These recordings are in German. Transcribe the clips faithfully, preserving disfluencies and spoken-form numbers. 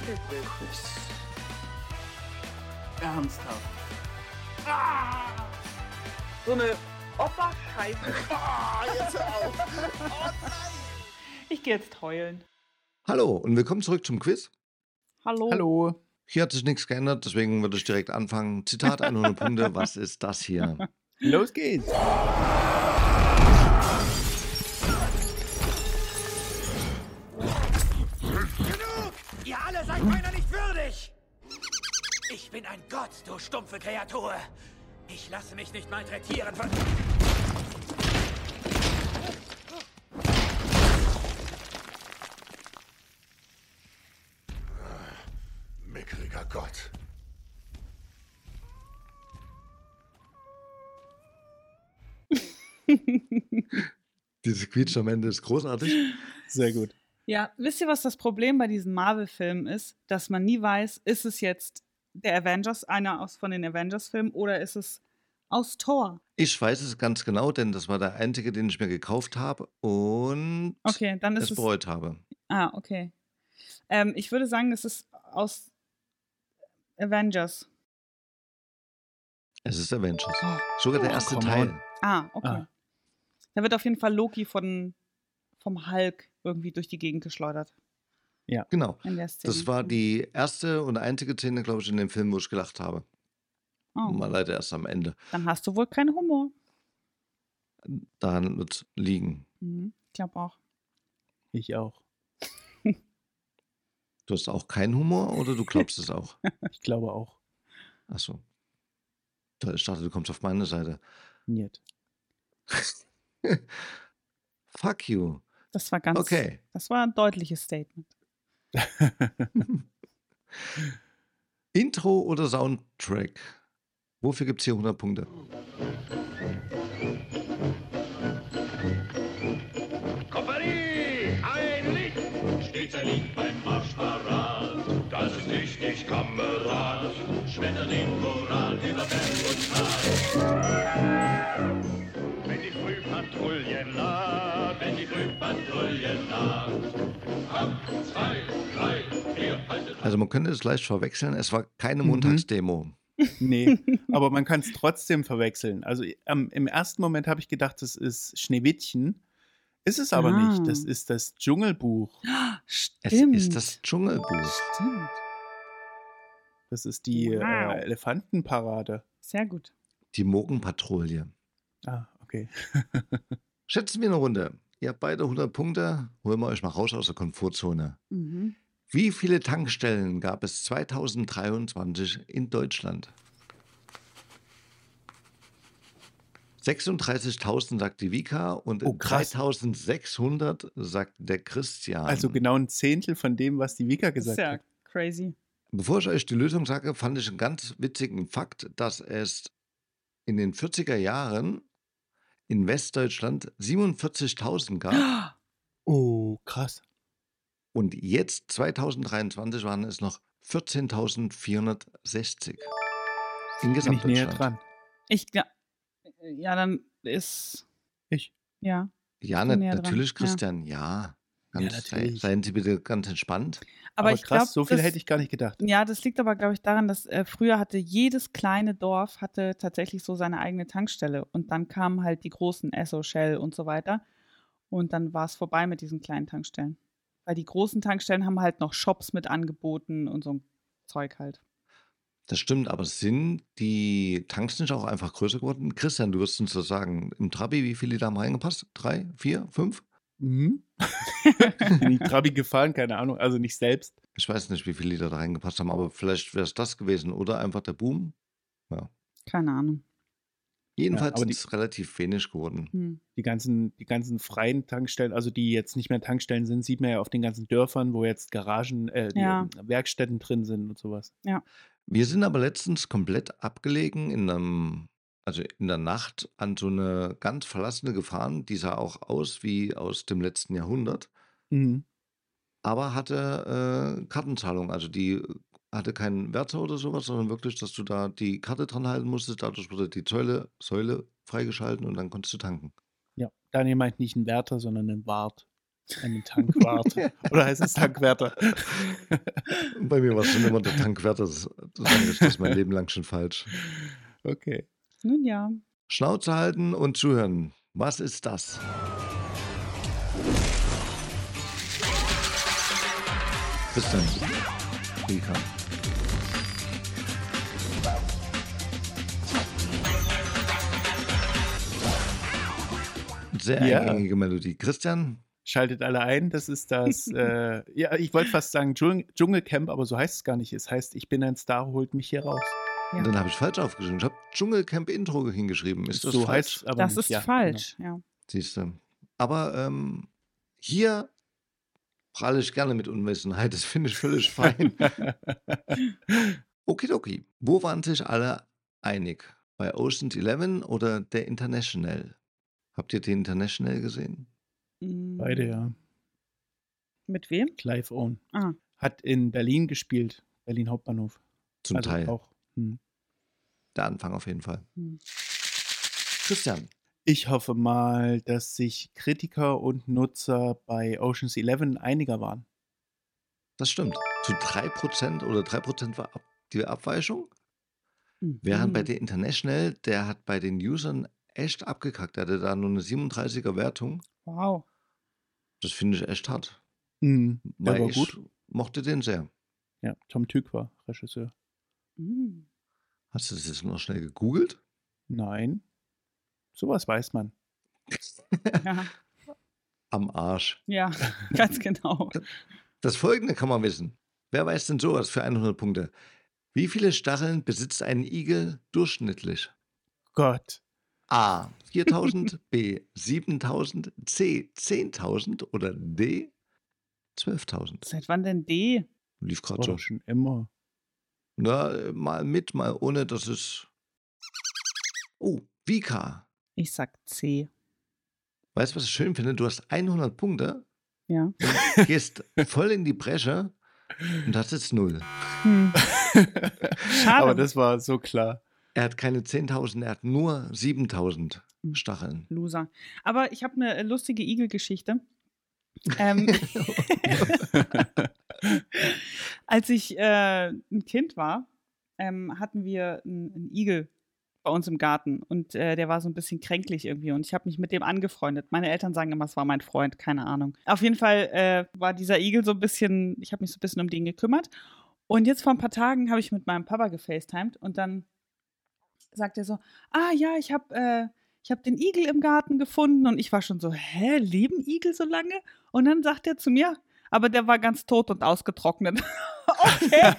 Quiz. Ernsthaft. Ah! So eine Opa-Scheiße. Ah, jetzt hör auf. Oh nein. Ich gehe jetzt heulen. Hallo und willkommen zurück zum Quiz. Hallo. Hallo. Hier hat sich nichts geändert, deswegen würde ich direkt anfangen. Zitat hundert Punkte, was ist das hier? Los geht's. Genug! Ihr alle seid meiner nicht würdig! Ich bin ein Gott, du stumpfe Kreatur. Ich lasse mich nicht malträtieren von... Mickriger Gott. Dieses Quietsch am Ende ist großartig. Sehr gut. Ja, wisst ihr, was das Problem bei diesen Marvel-Filmen ist? Dass man nie weiß, ist es jetzt der Avengers, einer aus von den Avengers-Filmen, oder ist es aus Thor? Ich weiß es ganz genau, denn das war der einzige, den ich mir gekauft habe und Okay, dann ist es es. bereut habe. Ah, okay. Ähm, ich würde sagen, es ist aus Avengers. Es ist Avengers. Oh. Sogar der erste come Teil. on. Ah, okay. Ah. Da wird auf jeden Fall Loki von, vom Hulk irgendwie durch die Gegend geschleudert Genau. in der Szene. Das war die erste und einzige Szene, glaube ich, in dem Film, wo ich gelacht habe. Oh. Mal leider erst am Ende. Dann hast du wohl keinen Humor. Daran wird es liegen. Mhm, ich glaube auch. Ich auch. Du hast auch keinen Humor oder du glaubst es auch? Ich glaube auch. Achso. Ich dachte, du kommst auf meine Seite. Niet. Fuck you. Das war ganz. Okay. Das war ein deutliches Statement. Intro oder Soundtrack? Wofür gibt es hier hundert Punkte? Kompanie, ein Licht! Stets ein Licht beim Marsch parat. Das ist wichtig, Kamerad. Schmetterling, Moral über Berg und Tal. Wenn die Frühpatrouille naht, wenn die Frühpatrouille naht. Eins, zwei, drei, vier, haltet. Also man könnte es leicht verwechseln. Es war keine Mhm. Montagsdemo. Nee, aber man kann es trotzdem verwechseln. Also ähm, im ersten Moment habe ich gedacht, das ist Schneewittchen. Ist es aber Ah. nicht. Das ist das Dschungelbuch. Es Stimmt. ist das Dschungelbuch. Stimmt. Das ist die Wow. äh, Elefantenparade. Sehr gut. Die Morgenpatrouille. Ah, okay. Schätzen wir eine Runde. Ihr habt beide hundert Punkte. Holen wir euch mal raus aus der Komfortzone. Mhm. Wie viele Tankstellen gab es zweitausenddreiundzwanzig in Deutschland? sechsunddreißigtausend sagt die Vika und Oh, krass. dreitausendsechshundert sagt der Christian. Also genau ein Zehntel von dem, was die Vika Das ist gesagt ja hat. crazy. Bevor ich euch die Lösung sage, fand ich einen ganz witzigen Fakt, dass es in den vierziger Jahren in Westdeutschland siebenundvierzigtausend gab Oh, krass. und jetzt zweitausenddreiundzwanzig waren es noch vierzehntausendvierhundertsechzig in Bin ich näher Gesamtdeutschland. dran. Ich ja, ja, dann ist Ich. ja. Ja, bin na, näher dran, natürlich, ja. Christian, ja. Ganz, Ja, sei, natürlich. seien Sie bitte ganz entspannt. Aber, Aber ich krass, glaube, so viel das, hätte ich gar nicht gedacht. ja, das liegt aber, glaube ich, daran, dass äh, früher hatte jedes kleine Dorf hatte tatsächlich so seine eigene Tankstelle und dann kamen halt die großen Esso, Shell und so weiter und dann war es vorbei mit diesen kleinen Tankstellen. Weil die großen Tankstellen haben halt noch Shops mit angeboten und so ein Zeug halt. Das stimmt, aber sind die Tanks nicht auch einfach größer geworden? Christian, du wirst uns das sagen. Im Trabi, wie viele Liter haben reingepasst? Drei, vier, fünf? Mhm. Bin ich Trabi gefahren, keine Ahnung, also nicht selbst. Ich weiß nicht, wie viele Liter da reingepasst haben, aber vielleicht wäre es das gewesen oder einfach der Boom. Ja. Keine Ahnung. Jedenfalls aber sind die- es relativ wenig geworden. Hm. Die ganzen, die ganzen freien Tankstellen, also die jetzt nicht mehr Tankstellen sind, sieht man ja auf den ganzen Dörfern, wo jetzt Garagen, äh, die Ja. Werkstätten drin sind und sowas. Wir sind aber letztens komplett abgelegen in einem, also in der Nacht an so eine ganz verlassene gefahren, die sah auch aus wie aus dem letzten Jahrhundert, Mhm. aber hatte äh, Kartenzahlung. Also die hatte keinen Wärter oder sowas, sondern wirklich, dass du da die Karte dran halten musstest. Dadurch wurde die Säule, Säule freigeschalten und dann konntest du tanken. Ja, Daniel meint nicht einen Wärter, sondern einen Wart. Einen Tankwart. Oder heißt es Tankwärter? Bei mir war es schon immer der Tankwärter. Das, das ist das mein Leben lang schon falsch. Okay. Nun ja. Schnauze halten und zuhören. Was ist das? Christian, Rika. Sehr Ja. eingängige Melodie. Christian, Schaltet alle ein, das ist das, äh, ja, ich wollte fast sagen Dschung- Dschungelcamp, aber so heißt es gar nicht. Es heißt, ich bin ein Star, holt mich hier raus. Ja. dann habe ich falsch aufgeschrieben. Ich habe Dschungelcamp-Intro hingeschrieben. Ist das so falsch? heißt es aber Das nicht. ist Ja, falsch, ja. Siehst du. Aber ähm, hier pralle ich gerne mit Unwissenheit. Das finde ich völlig fein. Okidoki. Wo waren sich alle einig? Bei Ocean's Eleven oder der International? Habt ihr den International gesehen? Mm, Beide, ja. Mit wem? Clive Owen. Ah, Hat in Berlin gespielt, Berlin Hauptbahnhof. Zum also Teil. auch. Hm. Der Anfang auf jeden Fall. hm. Christian. Ich hoffe mal, dass sich Kritiker und Nutzer bei Ocean's Eleven einiger waren. Das stimmt. Zu drei Prozent oder drei Prozent war ab, die Abweichung. Während bei Mhm. der International, der hat bei den Usern echt abgekackt. Der hatte da nur eine siebenunddreißiger Wertung. Wow. Das finde ich echt hart. Hm. Der Weil war ich gut. mochte den sehr. Ja, Tom Tück war Regisseur. Mm. Hast du das jetzt noch schnell gegoogelt? Nein. Sowas weiß man. Ja. Am Arsch. ja, ganz genau. Das folgende kann man wissen. Wer weiß denn sowas für hundert Punkte? Wie viele Stacheln besitzt ein Igel durchschnittlich? Gott. A. viertausend, B. siebentausend, C. zehntausend oder D. zwölftausend. Seit wann denn D? Lief Das war gerade so. doch schon immer. Na, mal mit, mal ohne, das ist. Oh, Vika. Ich sag C. Weißt du, was ich schön finde? Du hast hundert Punkte, Ja. gehst voll in die Bresche und hast jetzt null. Hm. Schade. Aber das war so klar. Er hat keine zehntausend, er hat nur siebentausend Hm. Stacheln. Loser. Aber ich habe eine lustige Igelgeschichte. Ähm, als ich äh, ein Kind war, ähm, hatten wir einen, einen Igel bei uns im Garten und äh, der war so ein bisschen kränklich irgendwie und ich habe mich mit dem angefreundet. Meine Eltern sagen immer, es war mein Freund, keine Ahnung. Auf jeden Fall äh, war dieser Igel so ein bisschen, ich habe mich so ein bisschen um den gekümmert und jetzt vor ein paar Tagen habe ich mit meinem Papa gefacetimed und dann sagt er so, ah ja, ich habe äh, ich habe den Igel im Garten gefunden und ich war schon so, hä, leben Igel so lange? Und dann sagt er zu mir, aber der war ganz tot und ausgetrocknet. Okay.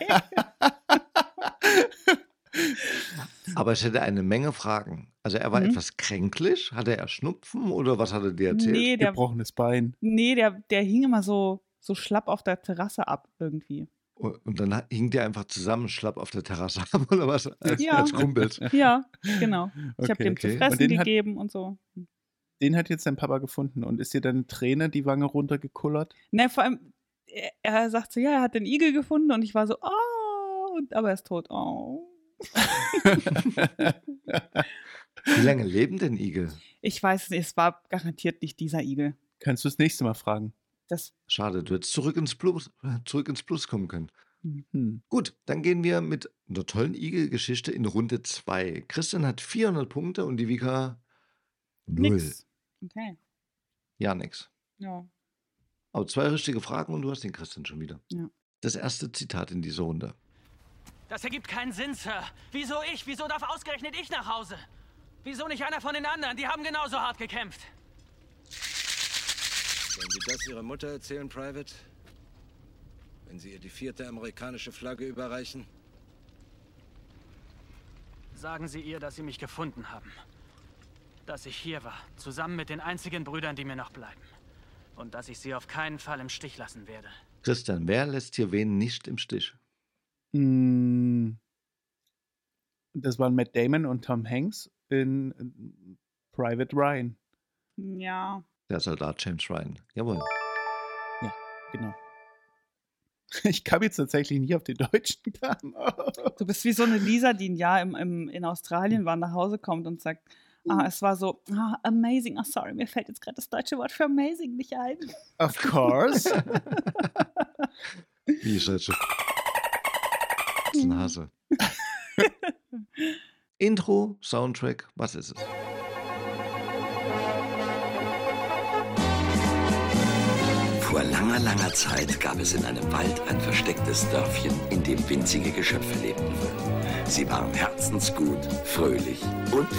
Aber ich hätte eine Menge Fragen. Also er war Mhm. etwas kränklich. Hatte er Schnupfen oder was hat er dir erzählt? Nee, der, Gebrochenes Bein. nee der, der hing immer so, so schlapp auf der Terrasse ab irgendwie. Und dann hing der einfach zusammen schlapp auf der Terrasse ab oder was? Als, Ja. als Kumpels. Ja, genau. Ich habe Okay, dem zu okay. fressen Und den hat- gegeben und so. Den hat jetzt dein Papa gefunden und ist dir dann Träne die Wange runtergekullert? Ne, vor allem, er, er sagt so, ja, er hat den Igel gefunden und ich war so, oh, und, aber er ist tot. Oh. Wie lange leben denn Igel? Ich weiß nicht, es war garantiert nicht dieser Igel. Kannst du das nächste Mal fragen? Das, Schade, du hättest zurück ins Plus, zurück ins Plus kommen können. Hm. Gut, dann gehen wir mit einer tollen Igel-Geschichte in Runde zwei. Christian hat vierhundert Punkte und die Vika null. nix. Okay. Ja, nix. Ja. Aber zwei richtige Fragen und du hast den Christian schon wieder. Ja. Das erste Zitat in dieser Runde. Das ergibt keinen Sinn, Sir. Wieso ich? Wieso darf ausgerechnet ich nach Hause? Wieso nicht einer von den anderen? Die haben genauso hart gekämpft. Wenn Sie das Ihrer Mutter erzählen, Private? Wenn Sie ihr die vierte amerikanische Flagge überreichen? Sagen Sie ihr, dass Sie mich gefunden haben. Dass ich hier war, zusammen mit den einzigen Brüdern, die mir noch bleiben. Und dass ich sie auf keinen Fall im Stich lassen werde. Christian, wer lässt hier wen nicht im Stich? Mm. Das waren Matt Damon und Tom Hanks in äh, Private Ryan. Ja. Der Soldat James Ryan. Jawohl. Genau. Ich kam jetzt tatsächlich nicht auf den deutschen Namen. Du bist wie so eine Lisa, die ein Jahr im, im, in Australien war, nach Hause kommt und sagt, Ah, es war so, ah, amazing. Ah, sorry, mir fällt jetzt gerade das deutsche Wort für amazing nicht ein. Of course. Wie ist das schon? Das ist ein Hase. Intro, Soundtrack, was ist es? Vor langer, langer Zeit gab es in einem Wald ein verstecktes Dörfchen, in dem winzige Geschöpfe lebten. Sie waren herzensgut, fröhlich und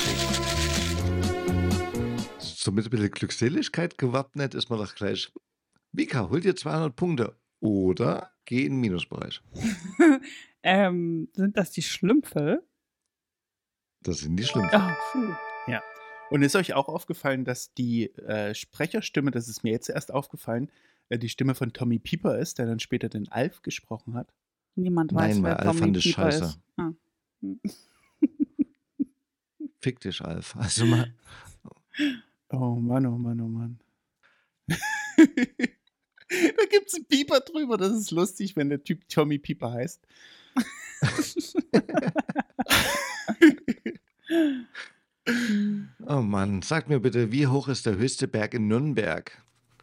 freundlich. So mit ein bisschen Glückseligkeit gewappnet ist man doch gleich. Vika, hol dir zweihundert Punkte oder geh in den Minusbereich. ähm, sind das die Schlümpfe? Das sind die Schlümpfe. Ah, puh. Ja. Und ist euch auch aufgefallen, dass die äh, Sprecherstimme, das ist mir jetzt erst aufgefallen, äh, die Stimme von Tommy Pieper ist, der dann später den Alf gesprochen hat? Niemand weiß, Nein, wer weil Alf Tommy fand es Pieper scheiße. ist. Ah. Fick dich, Alf. Also mal. Oh Mann, oh Mann, oh Mann. Da gibt es einen Pieper drüber, das ist lustig, wenn der Typ Tommy Pieper heißt. Oh Mann, sag mir bitte, wie hoch ist der höchste Berg in Nürnberg?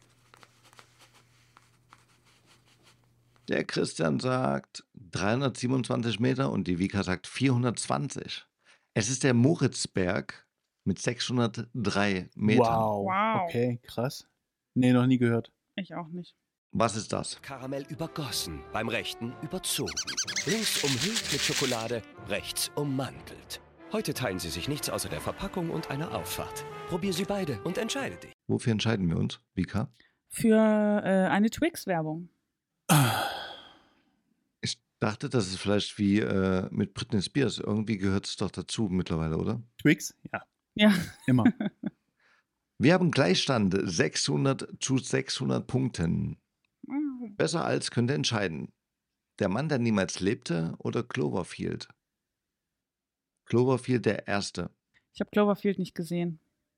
Der Christian sagt dreihundertsiebenundzwanzig Meter und die Vika sagt vierhundertzwanzig. Es ist der Moritzberg mit sechshundertdrei Metern. Wow. Wow. Okay, krass. Nee, noch nie gehört. Ich auch nicht. Was ist das? Karamell übergossen, beim rechten überzogen. Links umhüllt mit Schokolade, rechts ummantelt. Heute teilen sie sich nichts außer der Verpackung und einer Auffahrt. Probier sie beide und entscheide dich. Wofür entscheiden wir uns, Vika? Für äh, eine Twix-Werbung. Ich dachte, das ist vielleicht wie äh, mit Britney Spears. Irgendwie gehört es doch dazu mittlerweile, oder? Twix? Ja, Ja. immer. Wir haben Gleichstand sechshundert zu sechshundert Punkten. Besser als könnt ihr entscheiden. Der Mann, der niemals lebte oder Cloverfield? Cloverfield der Erste. Ich habe Cloverfield nicht gesehen.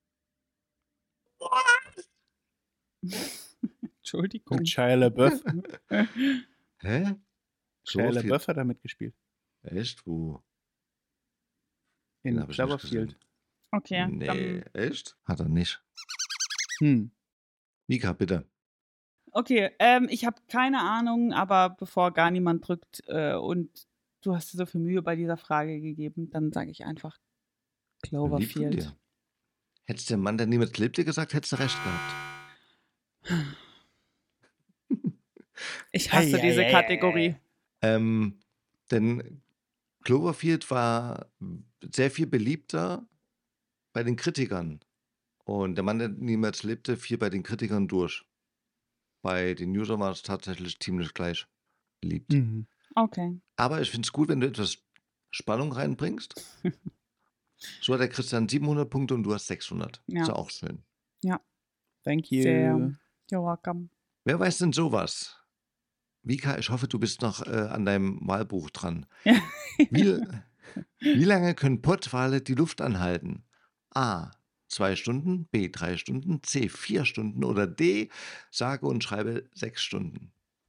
Entschuldigung. Und Shia LaBeouf. Hä? Shia LaBeouf hat da mitgespielt. Echt? Wo? In Den hab ich nicht Cloverfield. gesehen. Okay, Nee, dann, echt? Hat er nicht. Hm. Vika, bitte. okay ähm, ich habe keine Ahnung, aber bevor gar niemand drückt äh, und du hast dir so viel Mühe bei dieser Frage gegeben, dann sage ich einfach Lieb von Cloverfield. dir. Hättest der Mann, der niemals lebte, gesagt, hättest du recht gehabt. Ich hasse Ei, diese ei, ei, Kategorie. Ähm, denn Cloverfield war sehr viel beliebter bei den Kritikern. Und der Mann, der niemals lebte, fiel bei den Kritikern durch. Bei den Usern war es tatsächlich ziemlich gleich beliebt. Mhm. Okay. Aber ich finde es gut, wenn du etwas Spannung reinbringst. So hat der Christian siebenhundert Punkte und du hast sechshundert. Ja. Ist ja auch schön. Thank you. Sehr. You're welcome. Wer weiß denn sowas? Vika, ich hoffe, du bist noch äh, an deinem Wahlbuch dran. Ja. Wie, wie lange können Pottwale die Luft anhalten? A. Zwei Stunden, B. Drei Stunden, C. Vier Stunden oder D. Sage und schreibe sechs Stunden.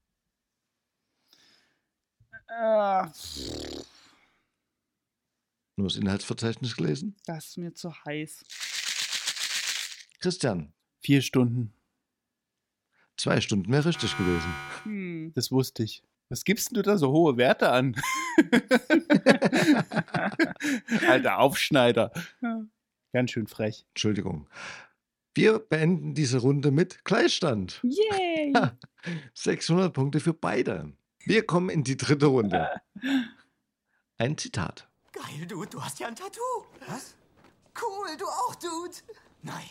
Äh, Nur das Inhaltsverzeichnis gelesen? das ist mir zu heiß. Christian, Vier Stunden. zwei Stunden wäre richtig gewesen. Hm. Das wusste ich. Was gibst denn du da so hohe Werte an? Alter Aufschneider. Ja. Ganz schön frech. Entschuldigung. Wir beenden diese Runde mit Gleichstand. Yay! sechshundert Punkte für beide. Wir kommen in die dritte Runde. Ein Zitat. Geil, Dude, du hast ja ein Tattoo. Was? Cool, du auch, Dude. Nein.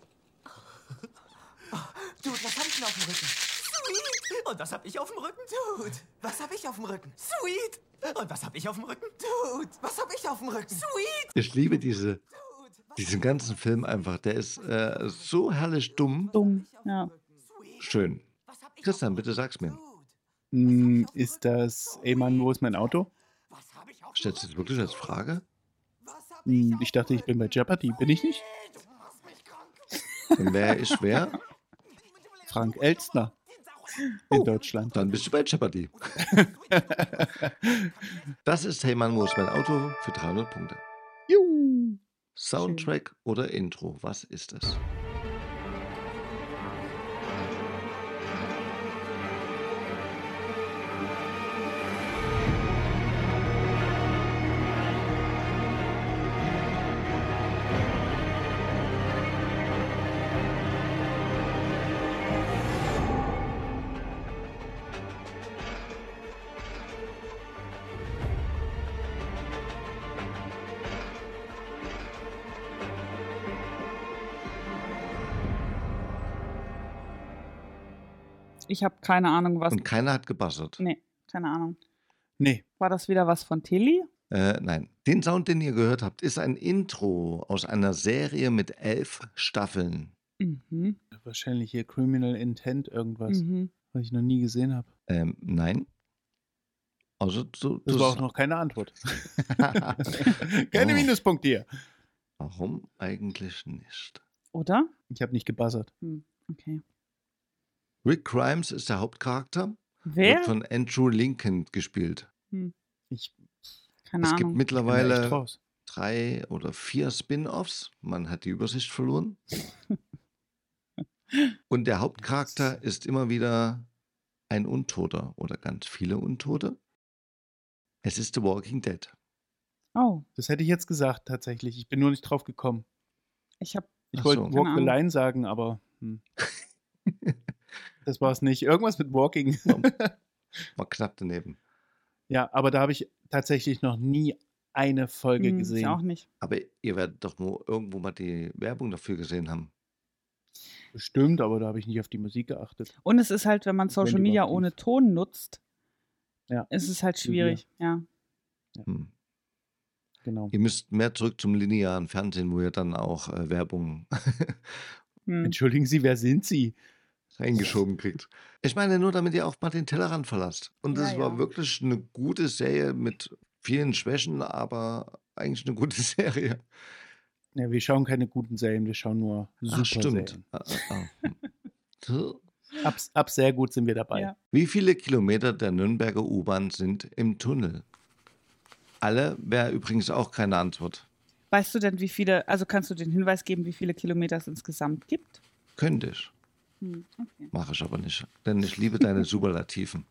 Dude, was hab ich denn auf dem Rücken? Sweet. Und was hab ich auf dem Rücken? Dude. Was hab ich auf dem Rücken? Sweet. Und was hab ich auf dem Rücken? Dude. Was hab ich auf dem Rücken? Sweet. Ich liebe diese, Dude. Was diesen ganzen Film einfach. Der ist äh, so herrlich dumm. Dumm. Ja. Sweet. Schön. Was hab ich Christian, auf dem bitte Rücken? sag's mir. Dude. Hm, ist das, ey Mann, wo ist mein Auto? Was hab ich auf dem Stellst du das wirklich als Frage? Was hab Hm, auf ich dachte, ich bin bei Jeopardy. Bin ich nicht? Du machst mich krank. Dann wäre ich wer? Frank Elstner in Deutschland. Dann bist du bei Jeopardy. Das ist Hey Mann, wo ist mein Auto für dreihundert Punkte. Juhu. Soundtrack oder Intro? Was ist es? Ich habe keine Ahnung, was. Und keiner hat gebuzzert. Nee, keine Ahnung. Nee. War das wieder was von Tilly? Äh, nein. Den Sound, den ihr gehört habt, ist ein Intro aus einer Serie mit elf Staffeln. Mhm. Wahrscheinlich hier Criminal Intent irgendwas, Mhm. was ich noch nie gesehen habe. Ähm, nein. Also, du, Das du war auch noch keine Antwort. Keine Oh. Minuspunkte hier. Warum eigentlich nicht? Oder? Ich habe nicht gebuzzert. Hm, okay. Rick Grimes ist der Hauptcharakter. Wer? Wird von Andrew Lincoln gespielt. Hm, Ich keine Es Ahnung. gibt bin da echt mittlerweile raus. drei oder vier Spin-offs. Man hat die Übersicht verloren. Und der Hauptcharakter ist immer wieder ein Untoter oder ganz viele Untote. Es ist The Walking Dead. Oh, Das hätte ich jetzt gesagt, tatsächlich. Ich bin nur nicht drauf gekommen. ich habe. Ich Ach wollte so. Walk Keine the Ahnung. Line sagen, aber hm. Das war es nicht. Irgendwas mit Walking. War knapp daneben. Ja, aber da habe ich tatsächlich noch nie eine Folge Hm, ich gesehen. auch nicht. Aber ihr werdet doch nur irgendwo mal die Werbung dafür gesehen haben. Bestimmt, aber da habe ich nicht auf die Musik geachtet. Und es ist halt, wenn man Social die Media überhaupt ohne lief. Ton nutzt, Ja, ist es halt Wie wir. schwierig. Ja. Hm. genau. Ihr müsst mehr zurück zum linearen Fernsehen, wo ihr dann auch äh, Werbung Hm. Entschuldigen Sie, wer sind Sie? reingeschoben kriegt. Ich meine nur, damit ihr auch mal den Tellerrand verlasst. Und Ja, es war ja. wirklich eine gute Serie mit vielen Schwächen, aber eigentlich eine gute Serie. Ja, wir schauen keine guten Serien, wir schauen nur super Ach, stimmt. Serien. Ah, ah, ah. So. Ab, ab sehr gut sind wir dabei. Ja. Wie viele Kilometer der Nürnberger U-Bahn sind im Tunnel? Alle wäre übrigens auch keine Antwort. Weißt du denn, wie viele, also kannst du den Hinweis geben, wie viele Kilometer es insgesamt gibt? Könnte ich. Hm, okay. Mache ich aber nicht. Denn ich liebe deine Superlativen.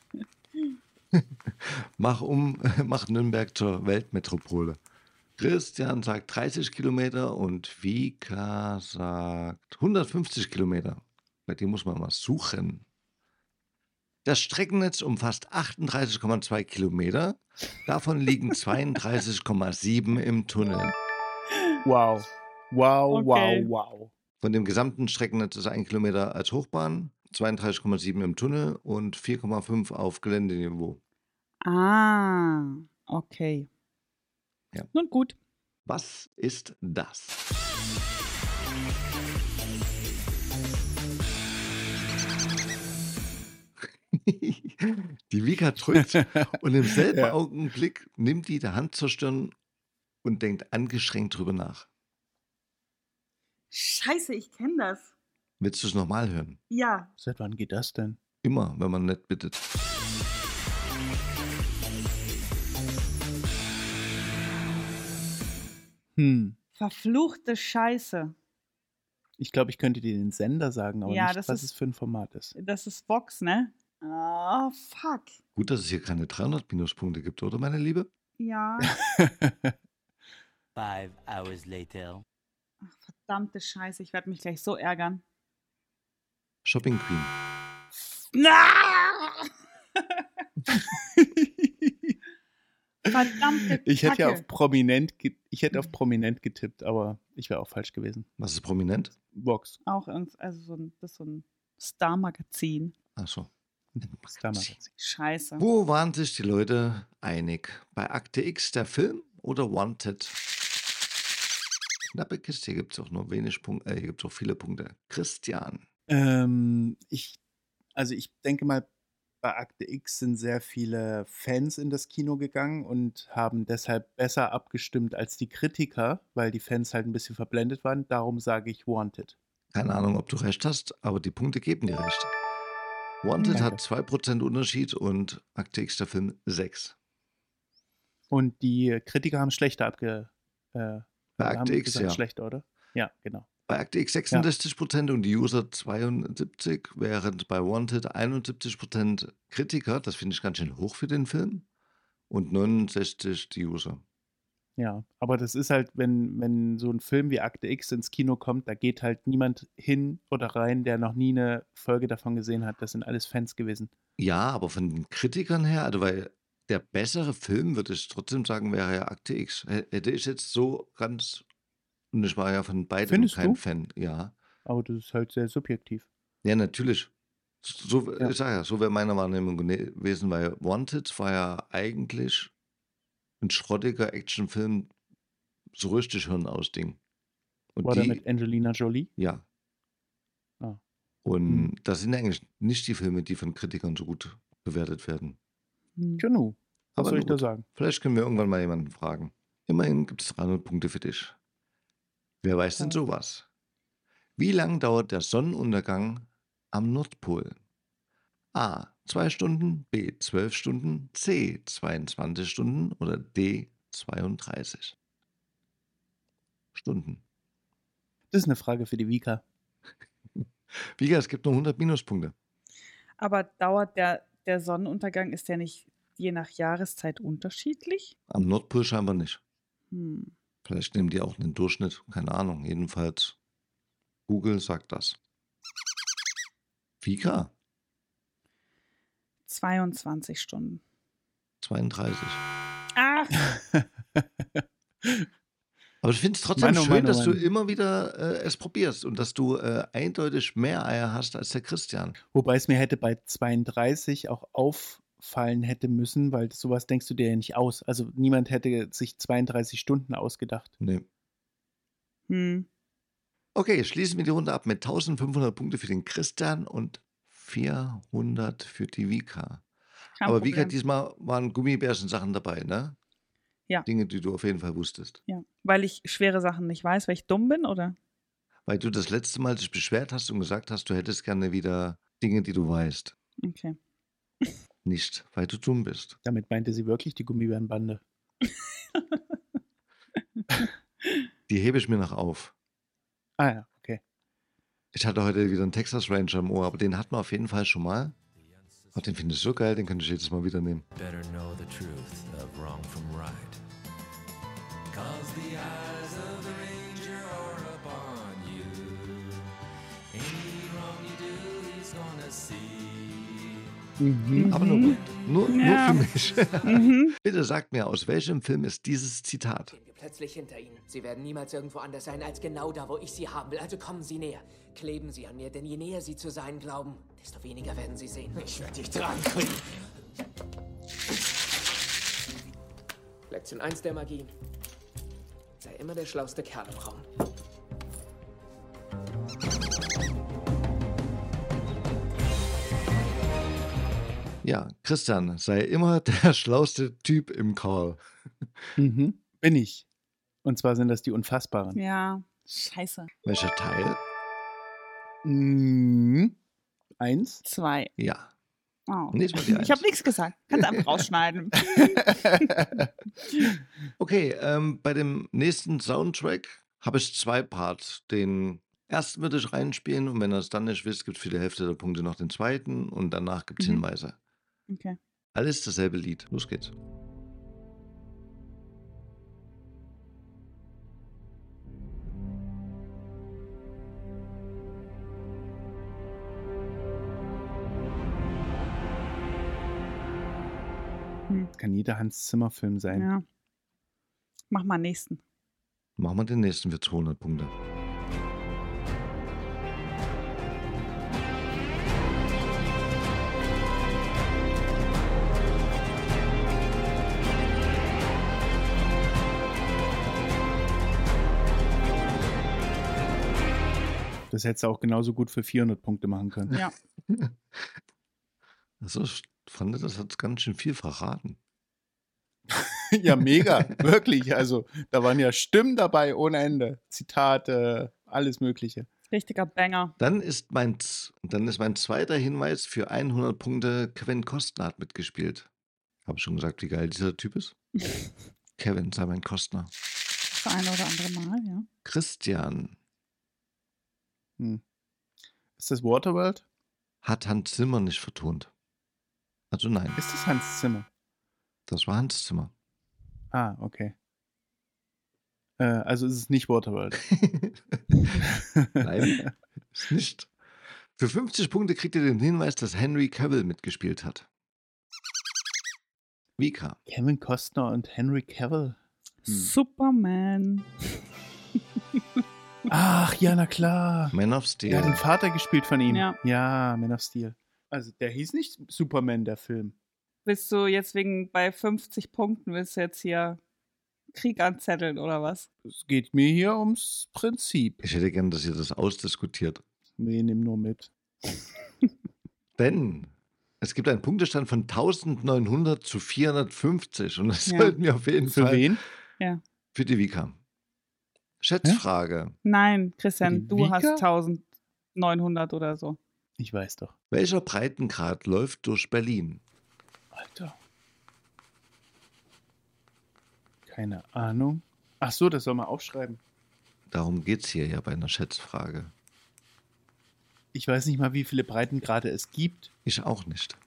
mach um, mach Nürnberg zur Weltmetropole. Christian sagt dreißig Kilometer und Vika sagt hundertfünfzig Kilometer. Bei dir muss man mal suchen. Das Streckennetz umfasst achtunddreißig Komma zwei Kilometer. Davon liegen zweiunddreißig Komma sieben im Tunnel. Wow. Wow, Okay. wow, wow. Von dem gesamten Streckennetz ist ein Kilometer als Hochbahn, zweiunddreißig Komma sieben im Tunnel und vier Komma fünf auf Geländeniveau. Ah, okay. Ja. Nun gut. Was ist das? Die Vika drückt und im selben Ja. Augenblick nimmt die die Hand zur Stirn und denkt angestrengt drüber nach. Scheiße, ich kenne das. Willst du es nochmal hören? Ja. Seit wann geht das denn? Immer, wenn man nett bittet. Hm. Verfluchte Scheiße. Ich glaube, ich könnte dir den Sender sagen, aber Ja, nicht, das was ist- es für ein Format ist. Das ist Vox, ne? Oh, fuck. Gut, dass es hier keine dreihundert Minuspunkte gibt, oder meine Liebe? Ja. Five hours later. Ach, verdammte Scheiße, ich werde mich gleich so ärgern. Shopping Queen. Na! Verdammte Ich hätte ja Kacke. auf prominent, ge- ich hätte auf prominent getippt, aber ich wäre auch falsch gewesen. Was ist prominent? Vox, Auch irgend, also so ein, das ist so ein Star-Magazin. Ach so. Star-Magazin. Scheiße. Wo waren sich die Leute einig? Bei Akte X, der Film, oder Wanted? Knappe Kiste, hier gibt es auch nur wenig Punkte, äh, hier gibt es auch viele Punkte. Christian. Ähm, ich, also ich denke mal, bei Akte X sind sehr viele Fans in das Kino gegangen und haben deshalb besser abgestimmt als die Kritiker, weil die Fans halt ein bisschen verblendet waren. Darum sage ich Wanted. Keine Ahnung, ob du recht hast, aber die Punkte geben dir recht. Wanted Danke. hat zwei Prozent Unterschied und Akte X, der Film, sechs. Und die Kritiker haben schlechter abge, äh, Bei Wir haben Akte X, gesagt, ja. schlechter, oder? Ja, genau. Bei Akte X Ja. sechsundsechzig Prozent und die User zweiundsiebzig, während bei Wanted einundsiebzig Prozent Kritiker, das finde ich ganz schön hoch für den Film, und neunundsechzig die User. Ja, aber das ist halt, wenn, wenn so ein Film wie Akte X ins Kino kommt, da geht halt niemand hin oder rein, der noch nie eine Folge davon gesehen hat. Das sind alles Fans gewesen. Ja, aber von den Kritikern her, also weil der bessere Film, würde ich trotzdem sagen, wäre ja Akte X. H- Hätte ich jetzt so ganz, und ich war ja von beidem Findest kein du? Fan, ja. Aber das ist halt sehr subjektiv. Ja, natürlich. So, Ja. ich sag ja, so wäre meine Wahrnehmung gene- gewesen, weil Wanted war ja eigentlich ein schrottiger Actionfilm, so richtig Hirnausding. Und War der die, mit Angelina Jolie? ja, Ah. und Hm. das sind eigentlich nicht die Filme, die von Kritikern so gut bewertet werden. Hm. Genau. Was Aber soll na ich da gut, sagen? vielleicht können wir irgendwann mal jemanden fragen. Immerhin gibt es dreihundert Punkte für dich. Wer weiß denn Toll. sowas? Wie lang dauert der Sonnenuntergang am Nordpol? A. zwei Stunden, B. zwölf Stunden, C. zweiundzwanzig Stunden oder D. zweiunddreißig Stunden. Das ist eine Frage für die Vika. Vika, es gibt nur hundert Minuspunkte. Aber dauert der, der Sonnenuntergang, ist der nicht je nach Jahreszeit unterschiedlich? Am Nordpol scheinbar nicht. Hm. Vielleicht nehmen die auch einen Durchschnitt, keine Ahnung. Jedenfalls, Google sagt das. Vika, zweiundzwanzig Stunden. zweiunddreißig. Ach, Aber ich finde es trotzdem Mann, oh schön, Mann, oh dass du Mann. immer wieder äh, es probierst und dass du äh, eindeutig mehr Eier hast als der Christian. Wobei es mir hätte bei zweiunddreißig auch auffallen hätte müssen, weil sowas denkst du dir ja nicht aus. Also niemand hätte sich zweiunddreißig Stunden ausgedacht. Nee. hm. Okay, schließen wir die Runde ab mit eintausendfünfhundert Punkte für den Christian und vierhundert für die Vika. Kein Aber Vika, Problem. diesmal waren Gummibärchen-Sachen dabei, ne? Ja. Dinge, die du auf jeden Fall wusstest. Ja. Weil ich schwere Sachen nicht weiß, weil ich dumm bin, oder? Weil du das letzte Mal dich beschwert hast und gesagt hast, du hättest gerne wieder Dinge, die du weißt. Okay. Nicht, weil du dumm bist. Damit meinte sie wirklich die Gummibärenbande. Die hebe ich mir noch auf. Ah ja, okay. Ich hatte heute wieder einen Texas Ranger im Ohr, aber den hatten wir auf jeden Fall schon mal. Oh, den finde ich so geil, den könnte ich jedes Mal wieder nehmen. Better know the truth of wrong from right. Cause the eyes of the ranger are upon you. Any wrong you do, he's gonna see. Mhm. Aber nur, gut. nur, Ja. nur für mich. Mhm. Bitte sagt mir, aus welchem Film ist dieses Zitat? Stehen wir plötzlich hinter Ihnen. Sie werden niemals irgendwo anders sein als genau da, wo ich Sie haben will. Also kommen Sie näher. Kleben Sie an mir, denn je näher Sie zu sein glauben, desto weniger werden Sie sehen. Ich werde dich dran kriegen. Lektion eins der Magie. Sei immer der schlauste Kerl im Raum. Ja, Christian, sei immer der schlauste Typ im Call. Mhm. Bin ich. Und zwar sind das die Unfassbaren. Ja, scheiße. Welcher Teil? Mhm. Eins. Zwei. Ja. Oh. Nicht mal die Ich habe Eins. nichts gesagt. Kannst einfach rausschneiden. Okay, ähm, bei dem nächsten Soundtrack habe ich zwei Parts. Den ersten würde ich reinspielen und wenn ihr es dann nicht wisst, gibt es für die Hälfte der Punkte noch den zweiten und danach gibt es Mhm. Hinweise. Okay. Alles dasselbe Lied. Los geht's. Hm. Kann jeder Hans Zimmer Film sein. Ja. Mach mal nächsten. Machen wir den nächsten für zweihundert Punkte. Das hättest du auch genauso gut für vierhundert Punkte machen können. Ja. Also ich fand, das hat ganz schön viel verraten. Ja, mega. Wirklich. Also, da waren ja Stimmen dabei ohne Ende. Zitate, alles Mögliche. Richtiger Banger. Dann ist mein, Z- dann ist mein zweiter Hinweis für hundert Punkte, Kevin Costner hat mitgespielt. Habe ich schon gesagt, wie geil dieser Typ ist? Kevin, sei mein Costner. das eine oder andere Mal, ja. Christian. Hm. Ist das Waterworld? Hat Hans Zimmer nicht vertont. Also nein. Ist das Hans Zimmer? Das war Hans Zimmer. Ah, okay. Äh, also ist es nicht Waterworld. Nein, ist nicht. Für fünfzig Punkte kriegt ihr den Hinweis, dass Henry Cavill mitgespielt hat. Vika. Kevin Costner und Henry Cavill. Hm. Superman. Ach, ja, na klar. Man of Steel. Der hat den Vater gespielt von ihm. Ja. Ja, Man of Steel. Also der hieß nicht Superman, der Film. Willst du jetzt wegen bei fünfzig Punkten, willst du jetzt hier Krieg anzetteln oder was? Es geht mir hier ums Prinzip. Ich hätte gern, dass ihr das ausdiskutiert. Nee, nimm nur mit. Denn es gibt einen Punktestand von neunzehnhundert zu vierhundertfünfzig und das Ja. sollten wir auf jeden Für Fall wen? Ja. für die Vika. Schätzfrage. Nein, Für Christian, die du hast Vika? neunzehnhundert oder so. Ich weiß doch. Welcher Breitengrad läuft durch Berlin? Alter. Keine Ahnung. Ach so, das soll man aufschreiben. Darum geht es hier ja bei einer Schätzfrage. Ich weiß nicht mal, wie viele Breitengrade es gibt. Ich auch nicht.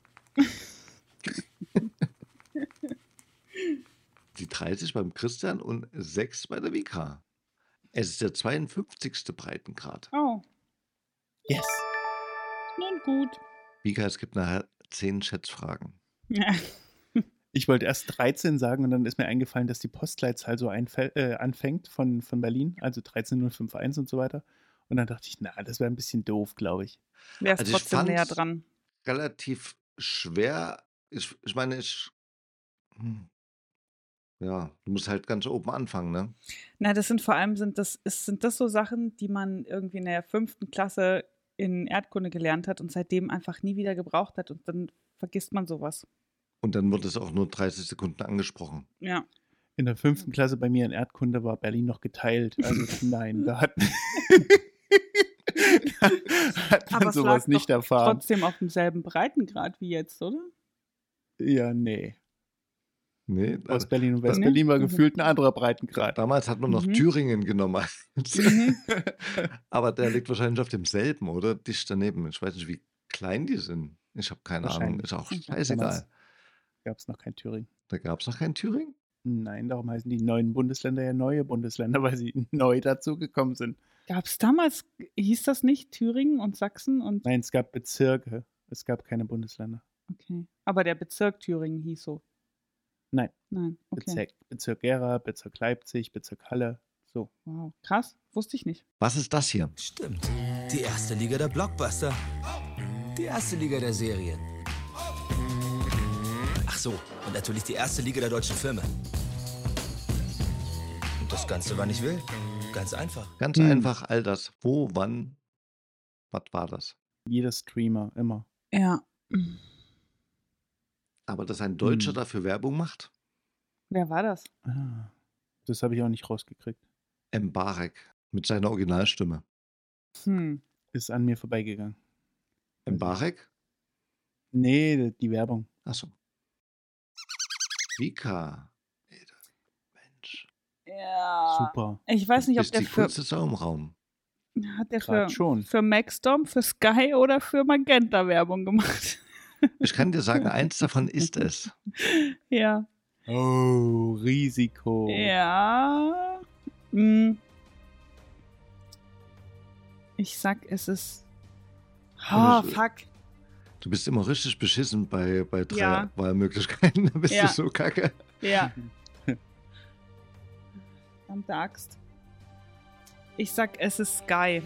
Die dreißig beim Christian und sechs bei der Vika. Es ist der zweiundfünfzigste Breitengrad. Oh, Yes. nun gut. Vika, es gibt nachher zehn Schätzfragen. Ja. Ich wollte erst dreizehn sagen und dann ist mir eingefallen, dass die Postleitzahl so einfäll- äh, anfängt von, von Berlin, also dreizehn null einundfünfzig und so weiter. Und dann dachte ich, na, das wäre ein bisschen doof, glaube ich. Wärst Also ich trotzdem näher fand's dran. relativ schwer. Ich, ich meine, ich. hm, Ja, du musst halt ganz oben anfangen, ne? Na, das sind vor allem sind das, ist, sind das so Sachen, die man irgendwie in der fünften Klasse in Erdkunde gelernt hat und seitdem einfach nie wieder gebraucht hat und dann vergisst man sowas. Und dann wird es auch nur dreißig Sekunden angesprochen. Ja. In der fünften Klasse bei mir in Erdkunde war Berlin noch geteilt. Also nein, da hat, hat man Aber es lag sowas doch nicht erfahren. trotzdem auf demselben Breitengrad wie jetzt, oder? Ja, nee. Nee, Aus da, Berlin und da, West-Berlin war Mhm. gefühlt ein anderer Breitengrad. damals hat man noch Mhm. Thüringen genommen. Mhm. Aber der liegt wahrscheinlich auf demselben, oder? Dicht daneben. Ich weiß nicht, wie klein die sind. Ich habe keine Ahnung. Wahrscheinlich. Ist auch Mhm. scheißegal. Damals gab es noch kein Thüringen. Da gab es noch kein Thüringen? Nein, darum heißen die neuen Bundesländer ja neue Bundesländer, weil sie neu dazugekommen sind. Gab es damals, hieß das nicht Thüringen und Sachsen und Nein, es gab Bezirke. Es gab keine Bundesländer. okay. Aber der Bezirk Thüringen hieß so. Nein, Nein, okay. Bezirk, Bezirk Gera, Bezirk Leipzig, Bezirk Halle. So. Wow, krass, wusste ich nicht. Was ist das hier? Stimmt. Die erste Liga der Blockbuster. Die erste Liga der Serien. Ach so, und natürlich die erste Liga der deutschen Filme. Und das Ganze, wann ich will. Ganz einfach. Ganz Hm. einfach all das. Wo, wann, was war das? Jeder Streamer, immer. Ja. Aber dass ein Deutscher Hm. dafür Werbung macht? Wer war das? Ah, das habe ich auch nicht rausgekriegt. Mbarek mit seiner Originalstimme. Hm. Ist an mir vorbeigegangen. Mbarek? Nee, die Werbung. Achso. Vika. Mensch. Ja. Super. Ich weiß nicht, ob Ist der die für, coolste Sau im Raum. hat der für, Grad schon. für Maxdom, für Sky oder für Magenta Werbung gemacht. Ich kann dir sagen, eins davon ist es. Ja. Oh, Risiko. Ja. Hm. Ich sag, es ist. Oh, Also, fuck. Du bist immer richtig beschissen bei, bei drei Ja. Wahlmöglichkeiten. Da bist Ja. du so kacke. Ja. Verdammte Axt. Ich sag, es ist Sky.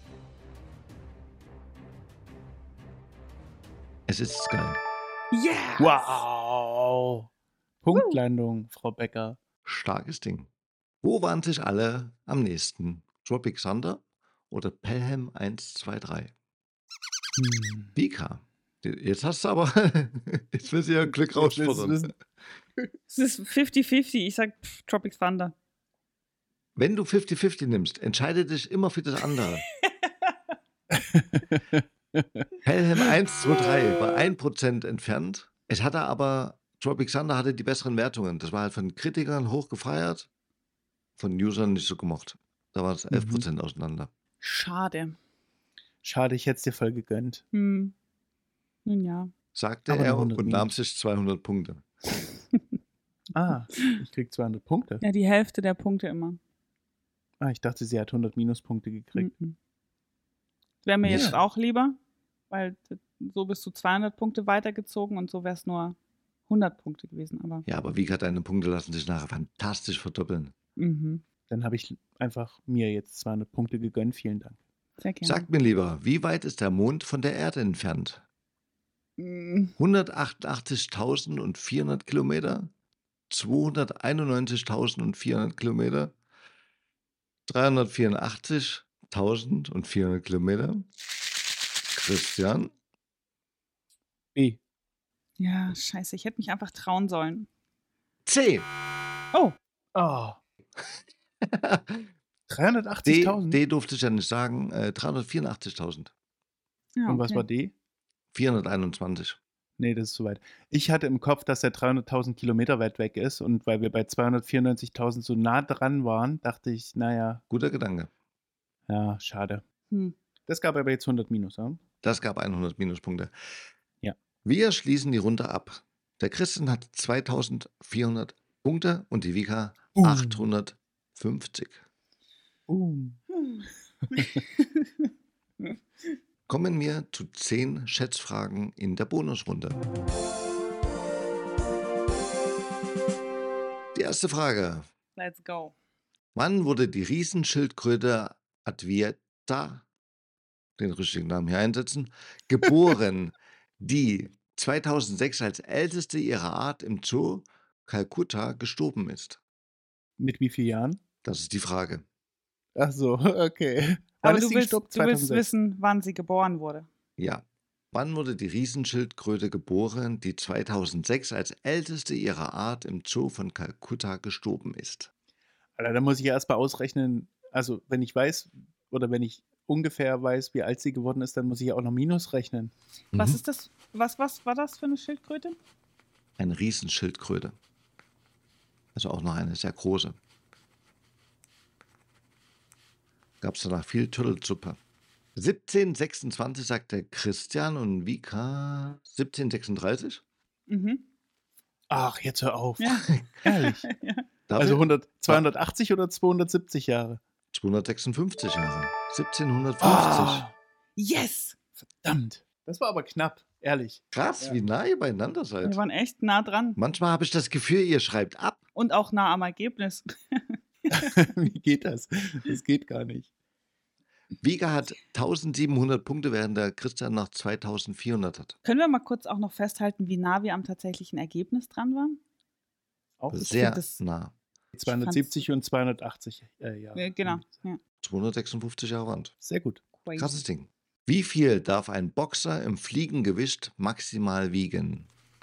Es ist Sky. Yeah! Wow. Punktlandung, Frau Becker. Starkes Ding. Wo waren sich alle am nächsten? Tropic Thunder oder Pelham eins zwei drei? Hm. Vika. Jetzt hast du aber, jetzt willst du ja Glück Jetzt willst du rausfordern. wissen. Es ist fifty fifty. Ich sag pff, Tropic Thunder. Wenn du fifty fifty nimmst, entscheide dich immer für das andere. Pelham eins zwei drei war ein Prozent entfernt. Es hatte aber, Tropic Thunder hatte die besseren Wertungen. Das war halt von Kritikern hoch gefeiert. von Usern nicht so gemocht. Da war es elf Prozent auseinander. Schade. Schade, ich hätte es dir voll gegönnt. Hm. Nun ja. Sagte Aber er nur hundert und nahm Minus. sich zweihundert Punkte. Ah, ich krieg zweihundert Punkte. Ja, die Hälfte der Punkte immer. Ah, ich dachte, sie hat hundert Minuspunkte gekriegt. Mhm. Wäre mir Ja. jetzt auch lieber, weil d- so bist du zweihundert Punkte weitergezogen und so wäre es nur hundert Punkte gewesen. Aber Ja, aber Vika, deine Punkte lassen sich nachher fantastisch verdoppeln. mhm. Dann habe ich einfach mir jetzt zweihundert Punkte gegönnt. Vielen Dank. Sehr gerne. Sagt mir lieber, wie weit ist der Mond von der Erde entfernt? Mm, hundertachtundachtzigtausendvierhundert Kilometer? zweihunderteinundneunzigtausendvierhundert Kilometer? dreihundertvierundachtzigtausendvierhundert Kilometer? Christian? B. Ja, scheiße, ich hätte mich einfach trauen sollen. C. Oh, Oh. D, dreihundertachtzigtausend. D durfte ich ja nicht sagen. Äh, dreihundertvierundachtzigtausend. ja, Und was okay. war D? vierhunderteinundzwanzig. Nee, das ist zu weit. Ich hatte im Kopf, dass er dreihunderttausend Kilometer weit weg ist. Und weil wir bei zweihundertvierundneunzigtausend so nah dran waren, dachte ich, naja, Guter Gedanke. ja, schade. Hm. Das gab aber jetzt hundert Minus, ja? Das gab hundert Minuspunkte. Ja. Wir schließen die Runde ab. Der Christian hat zweitausendvierhundert Punkte und die Vika Uh. achthundertfünfzig. Uh. Kommen wir zu zehn Schätzfragen in der Bonusrunde. Die erste Frage. Let's go. Wann wurde die Riesenschildkröte Advieta, den richtigen Namen hier einsetzen, geboren, die zweitausendsechs als älteste ihrer Art im Zoo Kalkutta gestorben ist? Mit wie vielen Jahren? Das ist die Frage. Ach so, okay. Wann Aber ist du sie willst, gestorben? du willst zweitausendsechs. wissen, wann sie geboren wurde. Ja. Wann wurde die Riesenschildkröte geboren, die zweitausendsechs als älteste ihrer Art im Zoo von Kalkutta gestorben ist? Alter, da muss ich ja erst mal ausrechnen, also wenn ich weiß oder wenn ich ungefähr weiß, wie alt sie geworden ist, dann muss ich ja auch noch Minus rechnen. Was Mhm. ist das? Was, was war das für eine Schildkröte? Eine Riesenschildkröte. Also auch noch eine sehr große. Gab es danach viel Turtelsuppe. siebzehnhundertsechsundzwanzig sagt der Christian und Vika siebzehnhundertsechsunddreißig. Mhm. Ach, jetzt hör auf. Ja. Ehrlich. Ja. David? Also hundert, zweihundertachtzig oder zweihundertsiebzig Jahre? zweihundertsechsundfünfzig Jahre. siebzehnhundertfünfzig. Ah, Yes! verdammt. Das war aber knapp, ehrlich. Krass, Ja. wie nah ihr beieinander Wir seid. waren echt nah dran. Manchmal habe ich das Gefühl, ihr schreibt ab. Und auch nah am Ergebnis. Wie geht das? Das geht gar nicht. Vika hat eintausendsiebenhundert Punkte, während der Christian noch zweitausendvierhundert hat. Können wir mal kurz auch noch festhalten, wie nah wir am tatsächlichen Ergebnis dran waren? Auch Ich Sehr find das- nah. zweihundertsiebzig und zweihundertachtzig äh, Jahre. Ja, genau. Ja. zweihundertsechsundfünfzig Jahre Wand. Sehr gut. Crazy. Krasses Ding. Wie viel darf ein Boxer im Fliegengewicht maximal wiegen?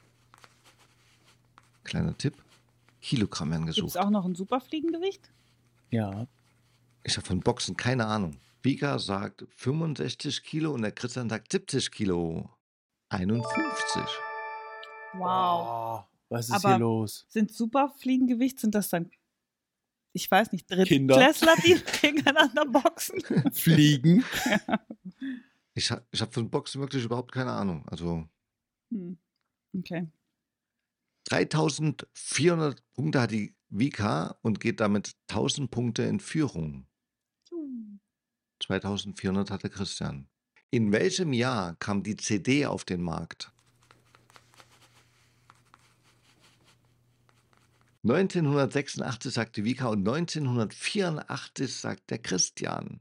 Kleiner Tipp. Kilogramm werden Gibt es gesucht. auch noch ein Superfliegengewicht? Ja. Ich habe von Boxen keine Ahnung. Vika sagt fünfundsechzig Kilo und der Christian sagt siebzig Kilo. einundfünfzig. Wow. Oh, was ist Aber- hier los? Sind Superfliegengewicht, sind das dann, ich weiß nicht, Kinder. Drittklässler, die gegeneinander boxen? Fliegen? Ich, ha ich habe von Boxen wirklich überhaupt keine Ahnung. Also Hm. Okay. dreitausendvierhundert Punkte hat die Vika und geht damit tausend Punkte in Führung. zweitausendvierhundert hat der Christian. In welchem Jahr kam die C D auf den Markt? neunzehnhundertsechsundachtzig sagt die Vika und neunzehnhundertvierundachtzig sagt der Christian.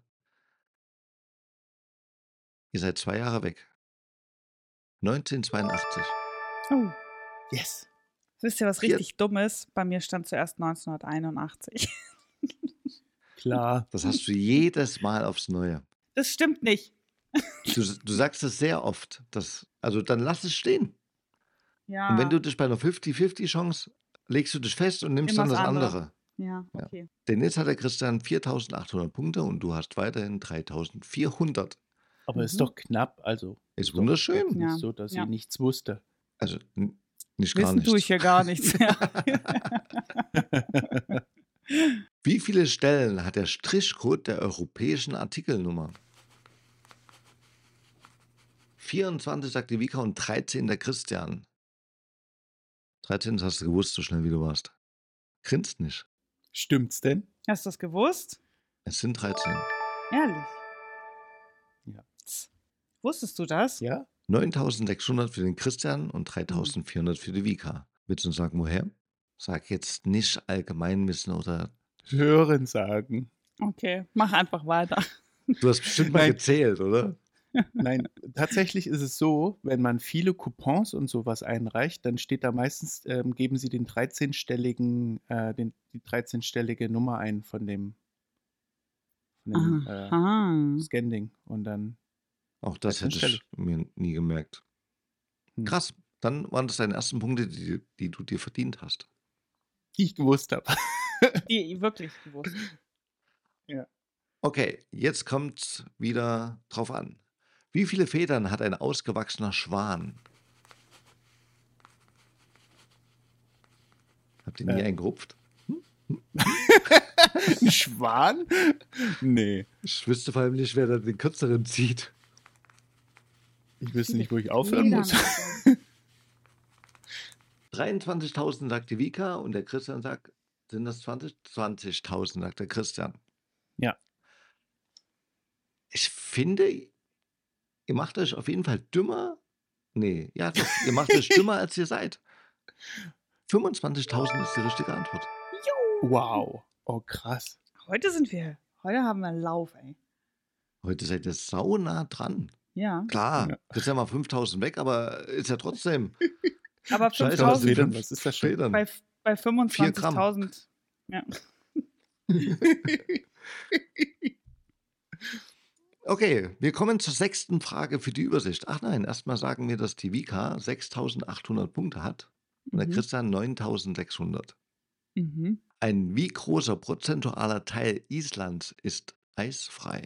Ihr seid zwei Jahre weg. neunzehnhundertzweiundachtzig. Oh. Yes. Wisst ihr, was Vier- richtig dumm ist? Bei mir stand zuerst neunzehnhunderteinundachtzig. Klar. Das hast du jedes Mal aufs Neue. Das stimmt nicht. Du, du sagst es sehr oft. Das, also dann lass es stehen. Ja. Und wenn du dich bei einer fünfzig fünfzig Chance legst du dich fest und nimmst Nimm dann was das anderes. andere. Ja, Ja. okay. Denn jetzt hat der Christian viertausendachthundert Punkte und du hast weiterhin dreitausendvierhundert. Aber Mhm. ist doch knapp, also. Ist doch wunderschön. Nicht Ja. so, dass Ja. sie nichts wusste. Also n- nicht gar Wissen nichts. tue ich hier gar nichts. Ja. Wie viele Stellen hat der Strichcode der europäischen Artikelnummer? vierundzwanzig sagt die Vika und dreizehn der Christian. dreizehn hast du gewusst, so schnell wie du warst. Grinst nicht. Stimmt's denn? Hast du das gewusst? Es sind dreizehn. Ehrlich. Ja. Wusstest du das? Ja? neuntausendsechshundert für den Christian und dreitausendvierhundert für die Vika. Willst du uns sagen, woher? Sag jetzt nicht Allgemeinwissen oder... Hören sagen. Okay, mach einfach weiter. Du hast bestimmt mal Nein. gezählt, oder? Nein, tatsächlich ist es so, wenn man viele Coupons und sowas einreicht, dann steht da meistens, ähm, geben sie den dreizehnstelligen, äh, den, die dreizehnstellige Nummer ein von dem, von dem äh, Aha. Scan-Ding. Und dann, Auch das hätte dreizehn ich mir nie gemerkt. Hm. Krass, dann waren das deine ersten Punkte, die, die du dir verdient hast. die ich gewusst habe. Die wirklich gewusst. Okay, jetzt kommt wieder drauf an. Wie viele Federn hat ein ausgewachsener Schwan? Habt ihr nie Äh. einen gerupft? Ein Schwan? Nee. Ich wüsste vor allem nicht, wer da den kürzeren zieht. Ich wüsste nicht, wo ich aufhören Federn muss. hat er. dreiundzwanzigtausend sagt die Vika und der Christian sagt, sind das zwanzig? zwanzigtausend sagt der Christian. Ja. Ich finde, ihr macht euch auf jeden Fall dümmer. Nee, ja, doch, ihr macht euch dümmer, als ihr seid. fünfundzwanzigtausend ist die richtige Antwort. Wow. Oh, krass. Heute sind wir, heute haben wir einen Lauf, ey. Heute seid ihr saunah dran. Ja, Klar, Ja. jetzt ja mal fünftausend weg, aber ist ja trotzdem. aber Scheiße, Federn, was sind fünftausend, fünf was ist das schon? Federn? bei, bei fünfundzwanzigtausend. Ja. Okay, wir kommen zur sechsten Frage für die Übersicht. Ach nein, erstmal sagen wir, dass die Vika sechstausendachthundert Punkte hat und der Mhm. Christian neuntausendsechshundert. Mhm. Ein wie großer prozentualer Teil Islands ist eisfrei?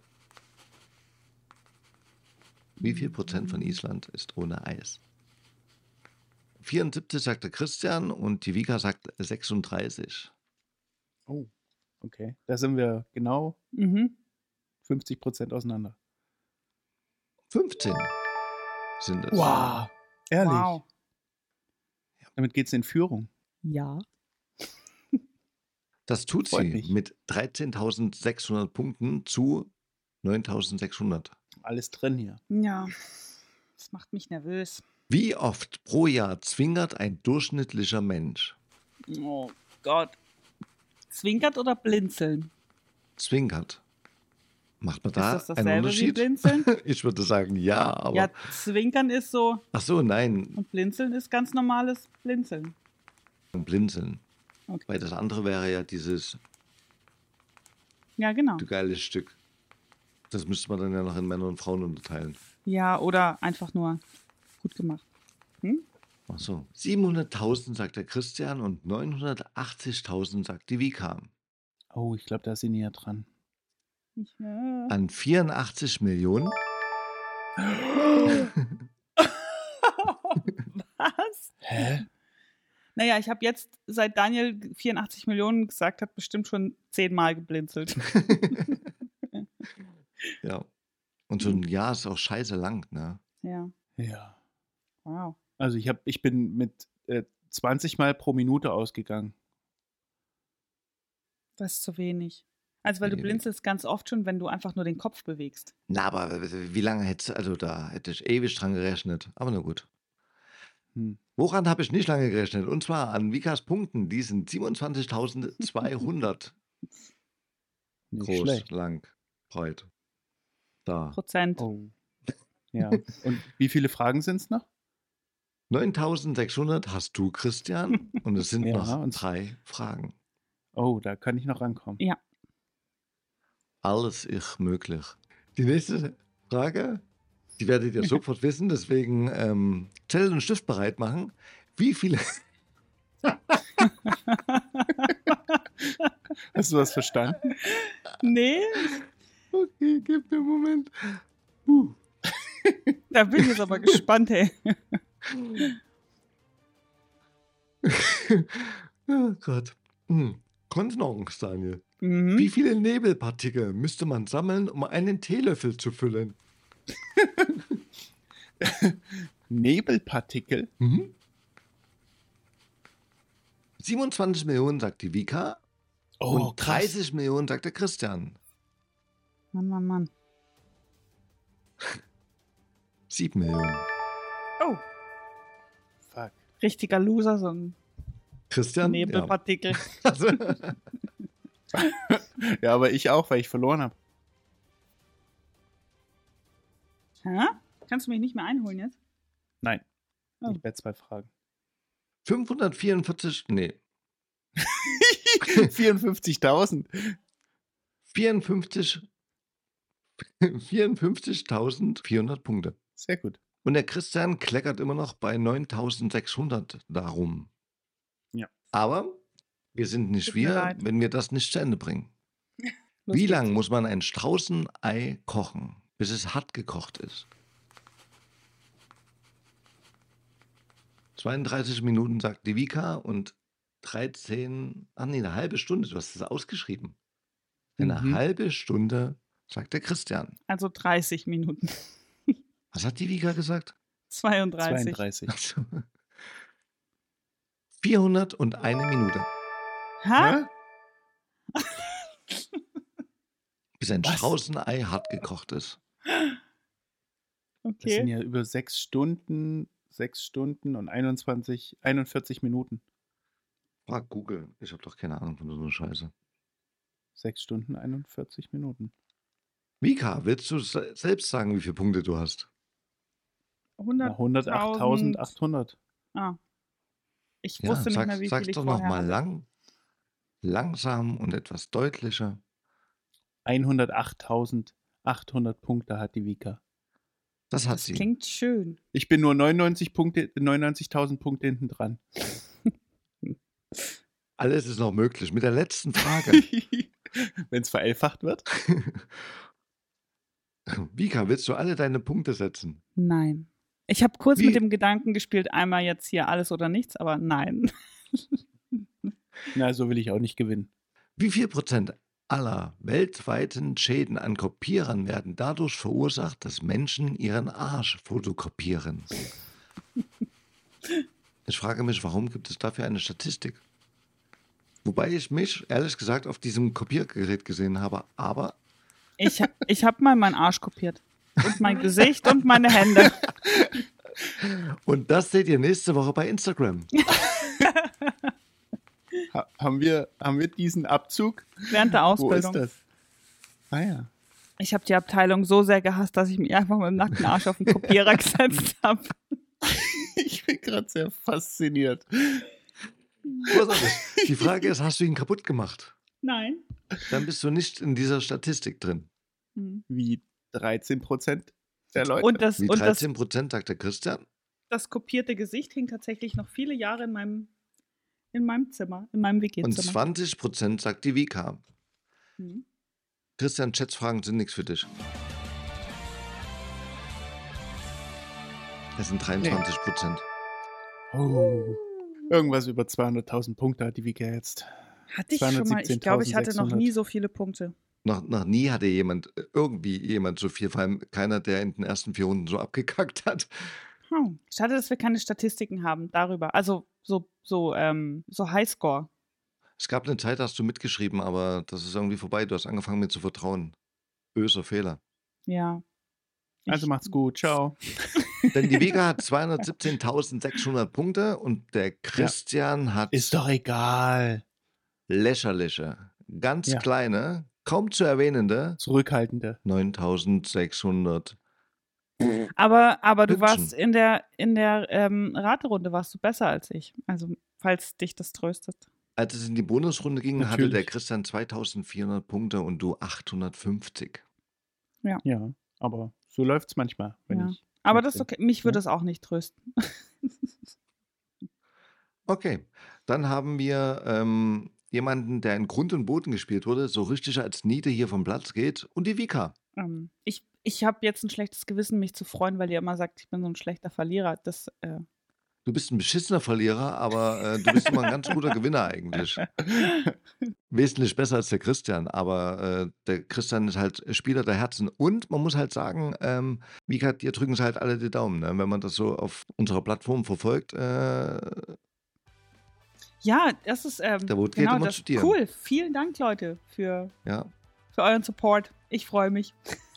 Wie viel Prozent von Island ist ohne Eis? vierundsiebzig sagt der Christian und die Vika sagt sechsunddreißig. Oh, okay. Da sind wir genau Mhm. fünfzig Prozent auseinander. fünfzehn sind es. Wow. Ehrlich? Wow. Damit geht's in Führung. Ja. Das tut Freut sie mich. mit dreizehntausendsechshundert Punkten zu neuntausendsechshundert. Alles drin hier. Ja. Das macht mich nervös. Wie oft pro Jahr zwinkert ein durchschnittlicher Mensch? Oh Gott. Zwinkert oder blinzeln? Zwinkert. Macht man da ist das einen dasselbe wie Unterschied? blinzeln? Ich würde sagen ja, aber. Ja, zwinkern ist so Ach so, nein, und blinzeln ist ganz normales Blinzeln. blinzeln. Okay. Weil das andere wäre ja dieses Ja, genau. du geiles Stück. Das müsste man dann ja noch in Männer und Frauen unterteilen. Ja, oder einfach nur gut gemacht. Hm? Ach so. siebenhunderttausend sagt der Christian und neunhundertachtzigtausend sagt die Vika. Oh, ich glaube, da ist sie näher dran. Ja. An vierundachtzig Millionen. Was? Hä? Naja, ich habe jetzt, seit Daniel vierundachtzig Millionen gesagt hat, bestimmt schon zehnmal geblinzelt. Ja. Und so ein Jahr ist auch scheiße lang, ne? Ja, Ja. wow. Also ich, hab, ich bin mit äh, zwanzig Mal pro Minute ausgegangen. Das ist zu wenig. Also, weil du Nee, blinzelst ganz oft schon, wenn du einfach nur den Kopf bewegst. Na, aber wie lange hätte also da hätte ich ewig dran gerechnet. Aber na gut. Hm. Woran habe ich nicht lange gerechnet? Und zwar an Vikas Punkten. Die sind siebenundzwanzigtausendzweihundert Nicht groß, schlecht. lang, breit. Da. Prozent. Oh. Ja. Und wie viele Fragen sind es noch? neuntausendsechshundert hast du, Christian. Und es sind Ja, noch und- drei Fragen. Oh, da kann ich noch rankommen. Ja. Alles ist möglich. Die nächste Frage, die werdet ihr sofort wissen. Deswegen ähm, Zettel und Stift bereit machen. Wie viele... Hast du was verstanden? Nee, Okay, gib mir einen Moment. Uh. da bin ich jetzt aber gespannt, ey. Oh Gott. Hm. Kontenance, Daniel. Mhm. Wie viele Nebelpartikel müsste man sammeln, um einen Teelöffel zu füllen? Nebelpartikel? Mhm. siebenundzwanzig Millionen sagt die Vika Oh, und dreißig Millionen sagt der Christian. Mann, Mann, Mann. sieben Millionen. Oh, Fuck. richtiger Loser, so ein Christian? Nebelpartikel. Ja. Also, Ja, aber ich auch, weil ich verloren habe. Hä? Kannst du mich nicht mehr einholen jetzt? Nein. Oh. Nicht bei zwei Fragen. fünfhundertvierundvierzig, nee, vierundfünfzigtausend. vierundfünfzig, vierundfünfzigtausendvierhundert Punkte. Sehr gut. Und der Christian kleckert immer noch bei neuntausendsechshundert darum. Ja. Aber wir sind nicht Tut mir wir, leid. wenn wir das nicht zu Ende bringen. Los Wie geht's. lange muss man ein Straußenei kochen, bis es hart gekocht ist? zweiunddreißig Minuten sagt die Vika und dreizehn, ach nee, eine halbe Stunde, du hast es ausgeschrieben. Eine Mhm. halbe Stunde, sagt der Christian. Also dreißig Minuten. Was hat die Vika gesagt? zweiunddreißig. zweiunddreißig. Ach so. vierhunderteins Minute, Hä? bis ein Was? Straußenei hart gekocht ist. Das sind Okay. ja über sechs Stunden, sechs Stunden und einundzwanzig, einundvierzig Minuten. Frag Google, ich habe doch keine Ahnung von so einer Scheiße. Sechs Stunden, einundvierzig Minuten. Vika, willst du se- selbst sagen, wie viele Punkte du hast? Ja, hundertachttausendachthundert. Ah. Ich Ja, wusste nicht sag, mehr, wie sag's viel ich doch noch vorher mal hatte. lang, langsam und etwas deutlicher. hundertachttausendachthundert Punkte hat die Vika. Das hat Das sie. klingt schön. Ich bin nur neunundneunzig Punkte, neunundneunzigtausend Punkte hinten dran. Alles ist noch möglich. Mit der letzten Frage. Wenn es verelfacht wird. Vika, willst du alle deine Punkte setzen? Nein. Ich habe kurz Wie- mit dem Gedanken gespielt, einmal jetzt hier alles oder nichts, aber nein. Na, so will ich auch nicht gewinnen. Wie viel Prozent aller weltweiten Schäden an Kopierern werden dadurch verursacht, dass Menschen ihren Arsch fotokopieren? Ich frage mich, warum gibt es dafür eine Statistik? Wobei ich mich, ehrlich gesagt, auf diesem Kopiergerät gesehen habe, aber Ich, ha- ich habe mal meinen Arsch kopiert. Und mein Gesicht und meine Hände. und das seht ihr nächste Woche bei Instagram. Ha haben, wir, haben wir diesen Abzug? Während der Wo ist Ausbildung. das? Ah ja. Ich habe die Abteilung so sehr gehasst, dass ich mich einfach mit dem nackten Arsch auf den Kopierer gesetzt habe. Ich bin gerade sehr fasziniert. Großartig. Die Frage ist, hast du ihn kaputt gemacht? Nein. Dann bist du nicht in dieser Statistik drin. Hm. Wie dreizehn Prozent der Leute. Und das, Wie und das, dreizehn Prozent, sagt der Christian. das kopierte Gesicht hing tatsächlich noch viele Jahre in meinem, in meinem Zimmer, in meinem W Und G-Zimmer. zwanzig Prozent sagt die Vika. Hm. Christian, Schätzfragen sind nichts für dich. Das sind dreiundzwanzig Prozent. Oh. Irgendwas über zweihunderttausend Punkte hat die Vika jetzt. Hatte ich schon mal, ich glaube, ich hatte noch nie so viele Punkte. Noch, noch nie hatte jemand, äh, irgendwie jemand so viel, vor allem keiner, der in den ersten vier Runden so abgekackt hat. Hm. Schade, dass wir keine Statistiken haben darüber. Also so, so, ähm, so Highscore. Es gab eine Zeit, da hast du mitgeschrieben, aber das ist irgendwie vorbei. Du hast angefangen, mir zu vertrauen. Böser Fehler. Ja. Also macht's gut. Ciao. Denn die Vega hat zweihundertsiebzehntausendsechshundert Punkte und der Christian hat Ist doch egal. lächerliche, ganz Ja. kleine, kaum zu erwähnende Zurückhaltende. neuntausendsechshundert. Aber, aber du Pünktchen. warst in der, in der ähm, Raterunde warst du besser als ich. Also, falls dich das tröstet. Als es in die Bonusrunde ging, hatte Natürlich. der Christian zweitausendvierhundert Punkte und du achthundertfünfzig. Ja, aber so läuft's manchmal, wenn Ja. ich. Aber mit das ist bin. okay. Mich würde Ja. es auch nicht trösten. Okay, dann haben wir ähm, jemanden, der in Grund und Boden gespielt wurde, so richtig als Niete hier vom Platz geht und die Vika. ähm, ich ich habe jetzt ein schlechtes Gewissen, mich zu freuen, weil ihr immer sagt, ich bin so ein schlechter Verlierer. Das, äh, Du bist ein beschissener Verlierer, aber äh, du bist immer ein ganz guter Gewinner eigentlich. wesentlich besser als der Christian, aber äh, der Christian ist halt Spieler der Herzen. Und man muss halt sagen, ähm, Vika, dir drücken sie halt alle die Daumen, ne? Wenn man das so auf unserer Plattform verfolgt. Äh, Ja, das ist ähm, Da geht genau immer das. zu dir. Cool. Vielen Dank, Leute, für, ja, für euren Support. Ich freue mich.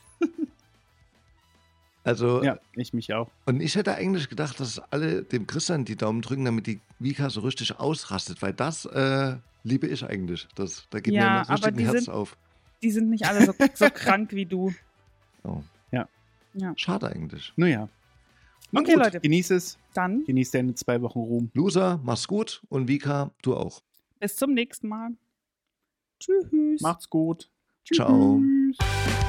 also, Ja, ich mich auch. und ich hätte eigentlich gedacht, dass alle dem Christian die Daumen drücken, damit die Vika so richtig ausrastet, weil das äh, liebe ich eigentlich. Das, da geht Ja, mir immer aber richtig ein die Herz sind- auf. Die sind nicht alle so, so krank wie du. Oh. Ja. Ja. Schade eigentlich. Naja. Nun Okay, gut, Leute. genieß es. Dann Genieß deine zwei Wochen Ruhm. Loser, mach's gut und Vika, du auch. bis zum nächsten Mal. Tschüss. Macht's gut. Ciao. Tschüss.